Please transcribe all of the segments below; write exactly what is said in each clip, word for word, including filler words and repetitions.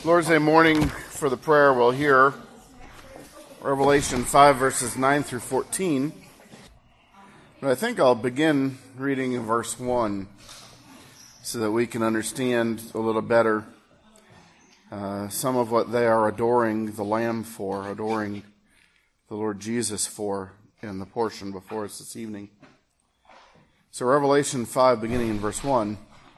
Lord's Day morning for the prayer, we'll hear Revelation five, verses nine through fourteen. But I think I'll begin reading in verse one so that we can understand a little better uh, some of what they are adoring the Lamb for, adoring the Lord Jesus for in the portion before us this evening. So Revelation five, beginning in verse one.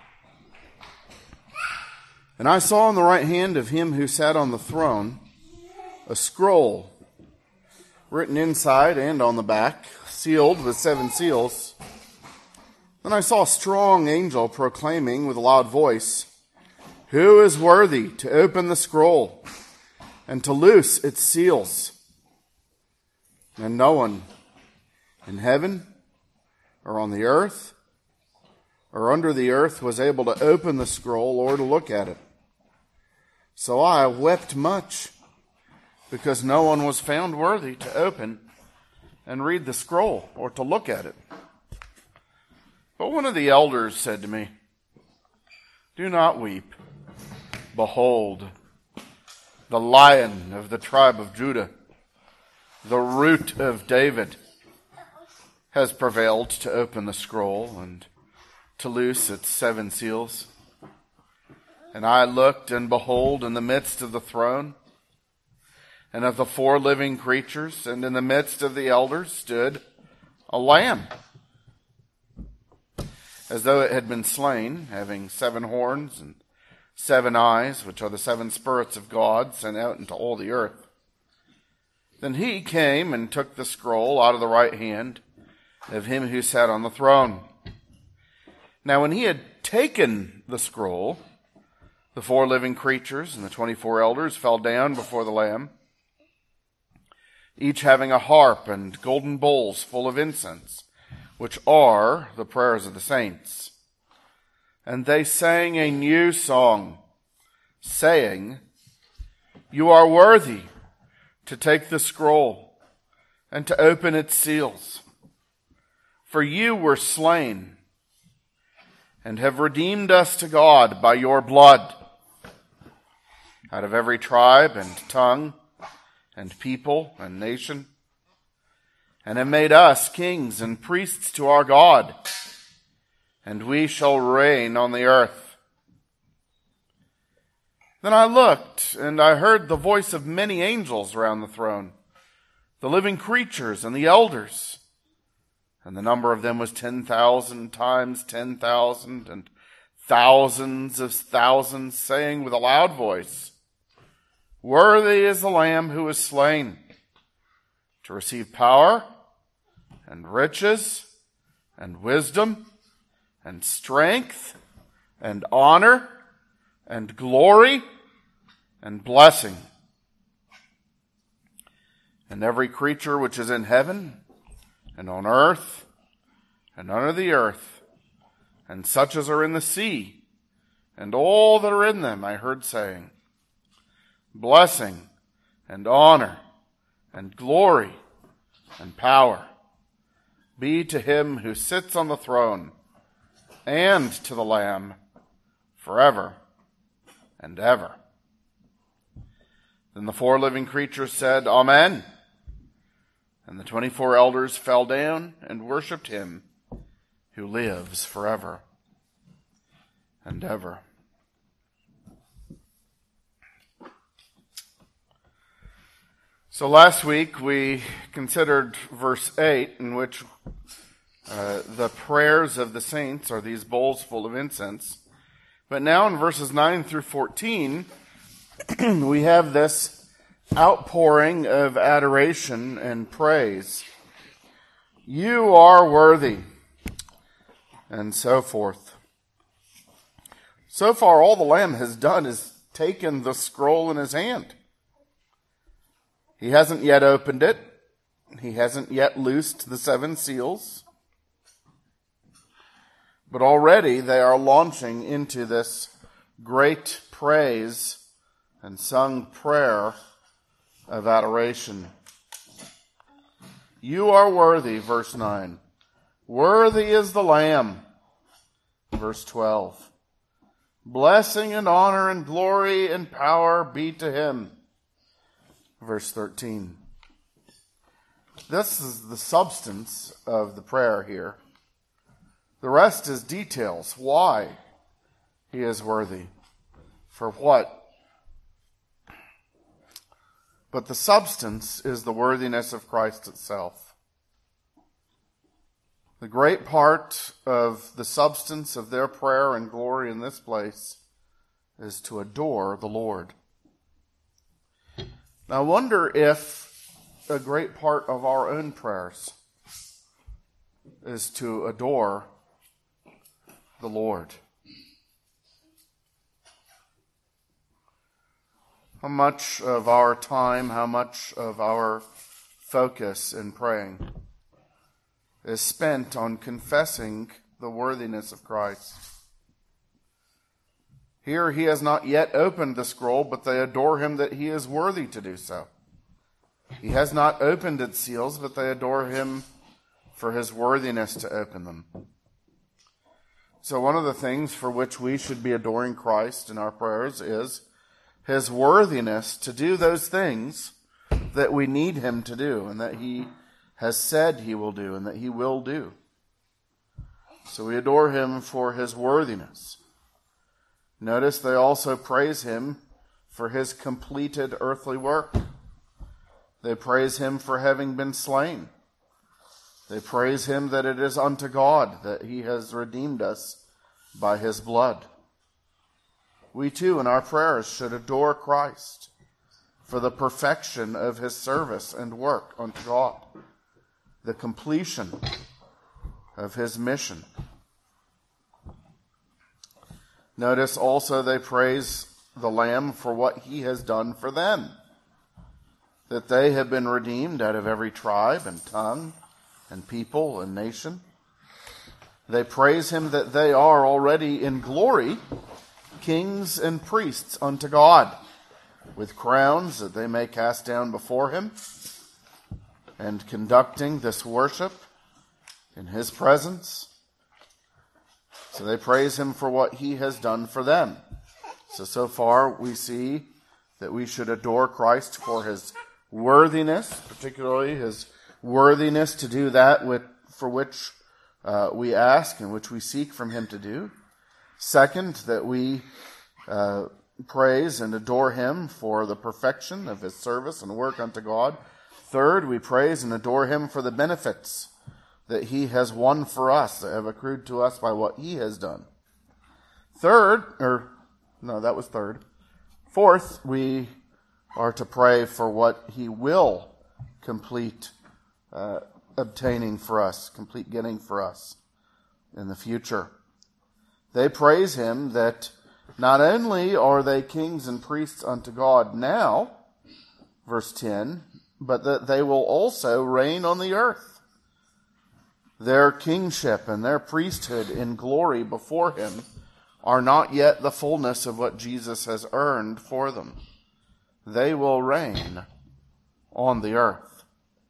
And I saw in the right hand of him who sat on the throne a scroll written inside and on the back, sealed with seven seals. Then I saw a strong angel proclaiming with a loud voice, "Who is worthy to open the scroll and to loose its seals?" And no one in heaven or on the earth or under the earth was able to open the scroll or to look at it. So I wept much, because no one was found worthy to open and read the scroll or to look at it. But one of the elders said to me, "Do not weep. Behold, the Lion of the tribe of Judah, the Root of David, has prevailed to open the scroll and to loose its seven seals." And I looked, and behold, in the midst of the throne and of the four living creatures, and in the midst of the elders, stood a lamb, as though it had been slain, having seven horns and seven eyes, which are the seven spirits of God sent out into all the earth. Then he came and took the scroll out of the right hand of him who sat on the throne. Now when he had taken the scroll, the four living creatures and the twenty-four elders fell down before the Lamb, each having a harp and golden bowls full of incense, which are the prayers of the saints. And they sang a new song, saying, "You are worthy to take the scroll and to open its seals. For you were slain and have redeemed us to God by your blood out of every tribe and tongue and people and nation, and have made us kings and priests to our God, and we shall reign on the earth." Then I looked, and I heard the voice of many angels around the throne, the living creatures and the elders. And the number of them was ten thousand times ten thousand, and thousands of thousands, saying with a loud voice, "Worthy is the Lamb who was slain to receive power and riches and wisdom and strength and honor and glory and blessing." And every creature which is in heaven and on earth and under the earth, and such as are in the sea, and all that are in them, I heard saying, "Blessing and honor and glory and power be to him who sits on the throne and to the Lamb forever and ever." Then the four living creatures said, "Amen." And the twenty-four elders fell down and worshipped him who lives forever and ever. So last week we considered verse eight, in which uh, the prayers of the saints are these bowls full of incense. But now in verses nine through fourteen, we have this outpouring of adoration and praise. "You are worthy," and so forth. So far, all the Lamb has done is taken the scroll in his hand. He hasn't yet opened it. He hasn't yet loosed the seven seals. But already they are launching into this great praise and sung prayer of adoration. "You are worthy," verse nine. "Worthy is the Lamb," verse twelve. Blessing and honor and glory and power be to him. Verse thirteen. This is the substance of the prayer here. The rest is details. Why he is worthy. For what? But the substance is the worthiness of Christ itself. The great part of the substance of their prayer and glory in this place is to adore the Lord. Now I wonder if a great part of our own prayers is to adore the Lord. How much of our time, how much of our focus in praying is spent on confessing the worthiness of Christ? Here he has not yet opened the scroll, but they adore him that he is worthy to do so. He has not opened its seals, but they adore him for his worthiness to open them. So one of the things for which we should be adoring Christ in our prayers is his worthiness to do those things that we need him to do and that he has said he will do and that he will do. So we adore him for his worthiness. Notice they also praise him for his completed earthly work. They praise him for having been slain. They praise him that it is unto God that he has redeemed us by his blood. We too in our prayers should adore Christ for the perfection of his service and work unto God, the completion of his mission. Notice also they praise the Lamb for what he has done for them, that they have been redeemed out of every tribe and tongue and people and nation. They praise him that they are already in glory kings and priests unto God, with crowns that they may cast down before him, and conducting this worship in his presence. So they praise him for what he has done for them. So, so far we see that we should adore Christ for his worthiness, particularly his worthiness to do that with, for which uh, we ask and which we seek from him to do. Second, that we uh, praise and adore him for the perfection of his service and work unto God. Third, we praise and adore him for the benefits that he has won for us, that have accrued to us by what he has done. Third, or no, that was third. Fourth, we are to pray for what he will complete uh, obtaining for us, complete getting for us in the future. They praise him that not only are they kings and priests unto God now, verse ten, but that they will also reign on the earth. Their kingship and their priesthood in glory before him are not yet the fullness of what Jesus has earned for them. They will reign on the earth.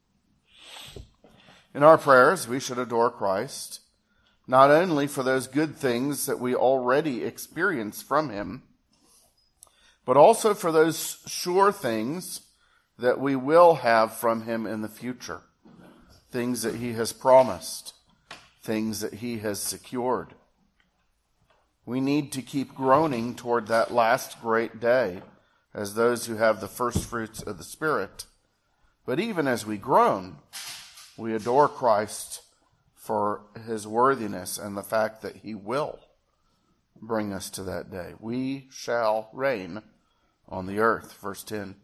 In our prayers, we should adore Christ, not only for those good things that we already experience from him, but also for those sure things that we will have from him in the future. Things that he has promised, things that he has secured. We need to keep groaning toward that last great day as those who have the first fruits of the Spirit. But even as we groan, we adore Christ for his worthiness and the fact that he will bring us to that day. We shall reign on the earth, verse ten.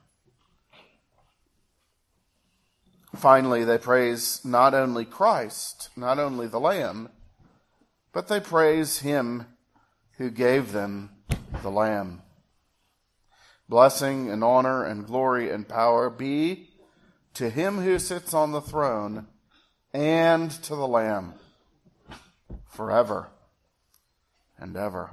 Finally, they praise not only Christ, not only the Lamb, but they praise him who gave them the Lamb. Blessing and honor and glory and power be to him who sits on the throne and to the Lamb forever and ever.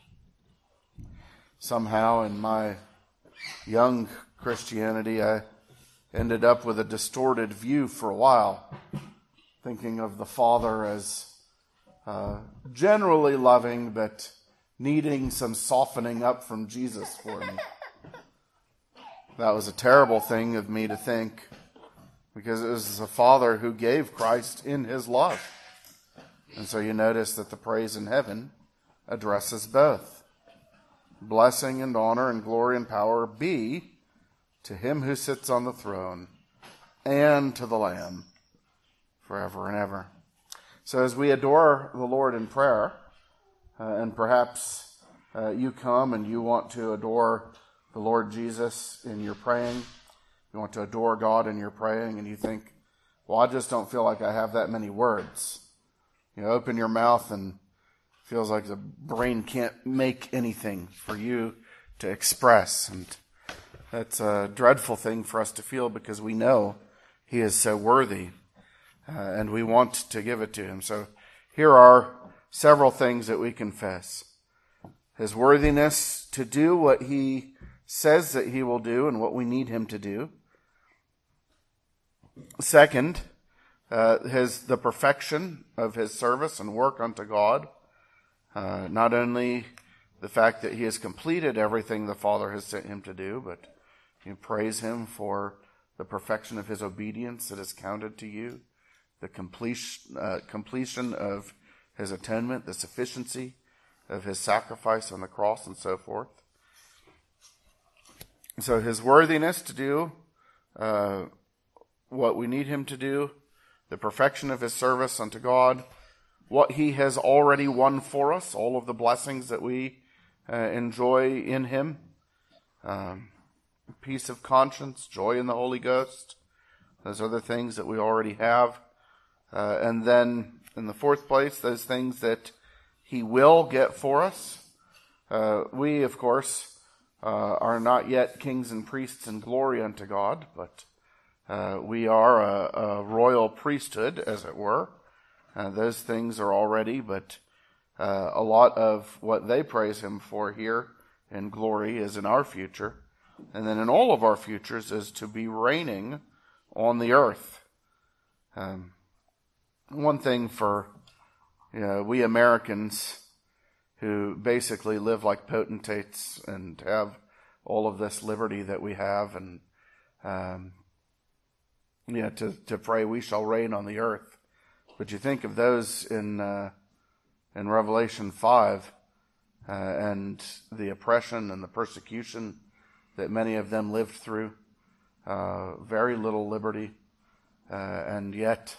Somehow in my young Christianity, I ended up with a distorted view for a while, thinking of the Father as uh, generally loving, but needing some softening up from Jesus for me. That was a terrible thing of me to think, because it was the Father who gave Christ in his love. And so you notice that the praise in heaven addresses both. Blessing and honor and glory and power be to him who sits on the throne and to the Lamb forever and ever. So as we adore the Lord in prayer, uh, and perhaps uh, you come and you want to adore the Lord Jesus in your praying, you want to adore God in your praying, and you think, well, I just don't feel like I have that many words. You know, open your mouth and it feels like the brain can't make anything for you to express. And that's a dreadful thing for us to feel, because we know he is so worthy, uh, and we want to give it to him. So here are several things that we confess. His worthiness to do what he says that he will do and what we need him to do. Second, uh, his the perfection of his service and work unto God. Uh, not only the fact that he has completed everything the Father has sent him to do, but you praise him for the perfection of his obedience that is counted to you, the completion, uh, completion of his atonement, the sufficiency of his sacrifice on the cross, and so forth. So his worthiness to do uh, what we need him to do, the perfection of his service unto God, what he has already won for us, all of the blessings that we uh, enjoy in him, um, peace of conscience, joy in the Holy Ghost, those other things that we already have. Uh, and then in the fourth place, those things that he will get for us. Uh, we, of course, uh, are not yet kings and priests in glory unto God, but uh, we are a, a royal priesthood, as it were. Uh, those things are already, but uh, a lot of what they praise him for here in glory is in our future. And then in all of our futures is to be reigning on the earth. Um, one thing for you know, we Americans who basically live like potentates and have all of this liberty that we have, and um, you know, to, to pray, we shall reign on the earth. But you think of those in uh, in Revelation five uh, and the oppression and the persecution that many of them lived through, uh, very little liberty, uh, and yet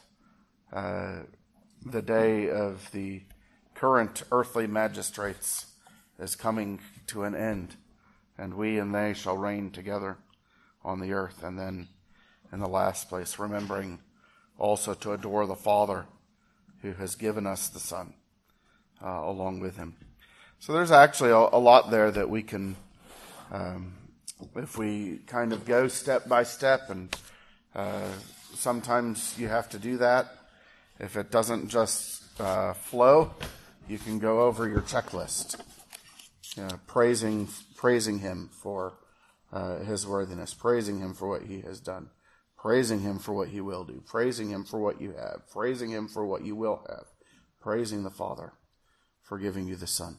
uh, the day of the current earthly magistrates is coming to an end, and we and they shall reign together on the earth. And then in the last place, remembering also to adore the Father who has given us the Son uh, along with him. So there's actually a, a lot there that we can, um, if we kind of go step by step, and uh, sometimes you have to do that. If it doesn't just uh, flow, you can go over your checklist, you know, praising praising him for uh, his worthiness, praising him for what he has done, praising him for what he will do, praising him for what you have, praising him for what you will have, praising the Father for giving you the Son.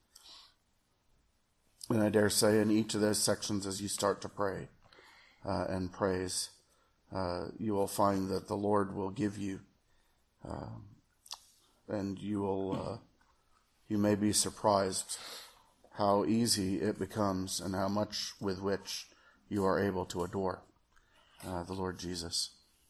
And I dare say in each of those sections, as you start to pray uh, and praise, uh, you will find that the Lord will give you, uh, and you will, uh, you may be surprised how easy it becomes and how much with which you are able to adore uh, the Lord Jesus.